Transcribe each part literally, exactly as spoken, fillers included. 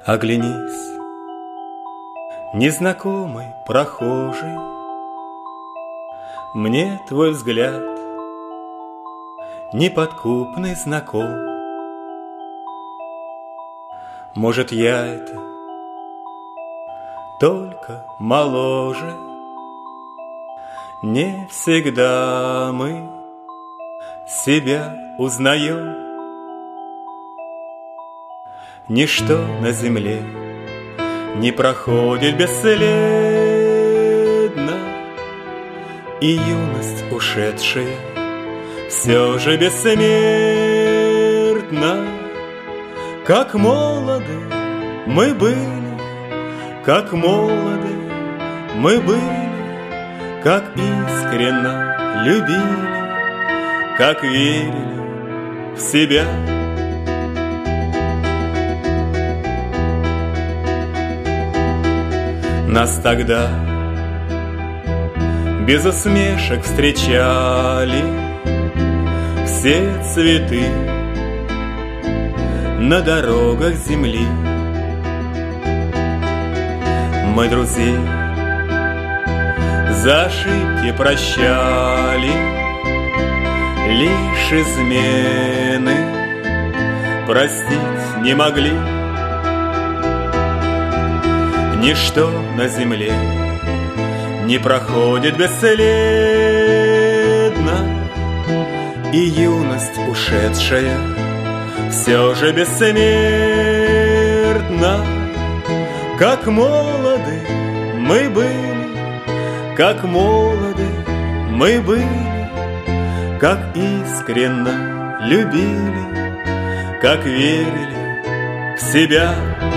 Оглянись, незнакомый прохожий, мне твой взгляд неподкупный знаком. Может, я это только моложе, не всегда мы себя узнаем. Ничто на земле не проходит бесследно, и юность ушедшая все же бессмертна. Как молоды мы были, как молоды мы были, как искренно любили, как верили в себя. Нас тогда без усмешек встречали все цветы на дорогах земли. Мы друзей за ошибки прощали, лишь измены простить не могли. Ничто на земле не проходит бесследно, и юность ушедшая все же бессмертна. Как молоды мы были, как молоды мы были, как искренно любили, как верили в себя.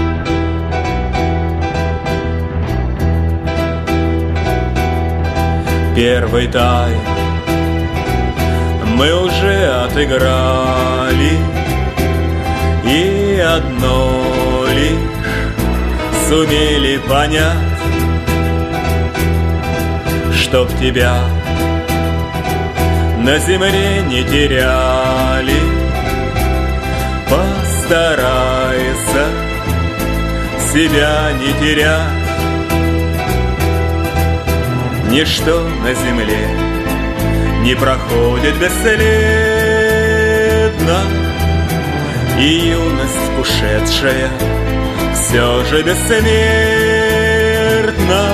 Первый тайм мы уже отыграли, и одно лишь сумели понять, чтоб тебя на земле не теряли. Постарайся себя не терять. Ничто на земле не проходит бесследно, и юность ушедшая все же бессмертна.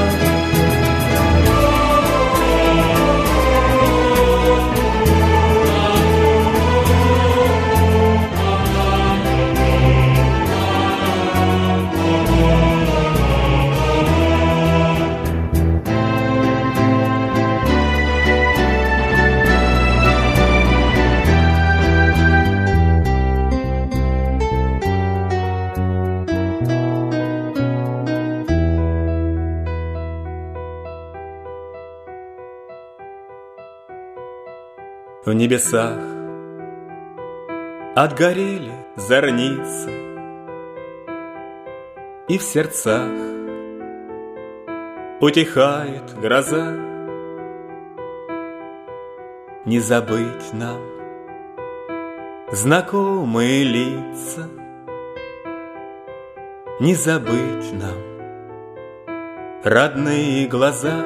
В небесах отгорели зорницы, и в сердцах утихает гроза. Не забыть нам знакомые лица, не забыть нам родные глаза.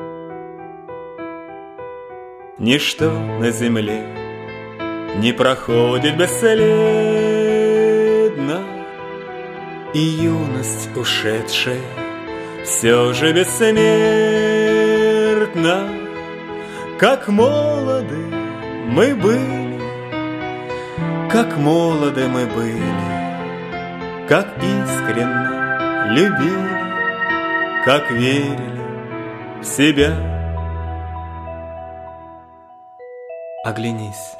Ничто на земле не проходит бесследно, и юность ушедшая все же бессмертна. Как молоды мы были, как молоды мы были, как искренно любили, как верили в себя. Оглянись,